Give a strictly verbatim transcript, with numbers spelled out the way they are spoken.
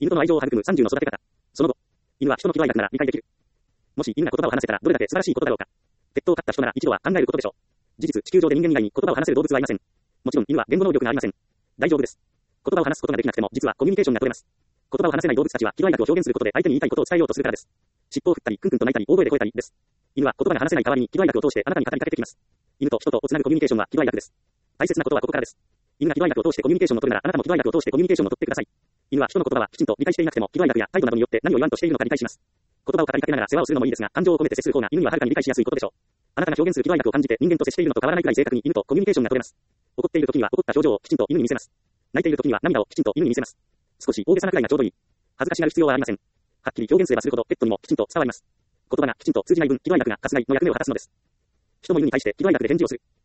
犬との愛情を育むさんじゅうの育て方。その後、犬は人の喜怒哀楽なら理解できる。もし犬が言葉を話せたらどれだけ素晴らしいことだろうか。ペットを飼った人なら一度は考えることでしょう。事実、地球上で人間以外に言葉を話せる動物はいません。もちろん犬は言語能力がありません。大丈夫です。言葉を話すことができなくても実はコミュニケーションが取れます。言葉を話せない動物たちは喜怒哀楽を表現することで相手に言いたいことを伝えようとするからです。尻尾を振ったり、クンクンと鳴いたり、大声で吠えたりです。犬は言葉が話せない代わりに喜怒哀楽を通してあなたに語りかけてきます。犬と人とをつなぐコミュニケーションは喜怒哀楽です。大切なことはここからです。犬が喜怒哀楽を通してコミュニケーションを取るならあなたも喜怒哀楽を通してコミュニケーションを取ってください。犬は人の言葉はきちんと理解していなくても喜怒哀楽や態度などによって何を言わんとしているのか理解します。言葉を語りかけながら世話をするのもいいですが、感情を込めて接する方が犬にははるかに理解しやすいことでしょう。あなたが表現する喜怒哀楽を感じて人間と接しているのと変わらないくらい正確に犬とコミュニケーションが取れます。怒っている時には怒った表情をきちんと犬に見せます。泣いている時には涙をきちんと犬に見せます。少し大げさなくらいがちょうどいい。恥ずかしがる必要はありません。はっきり表現すればするほどペットにもきちんと伝わります。言葉がきちんと通じない分喜怒哀楽が活害の役目を果たすのです。人も犬に対して喜怒哀楽で返事をする。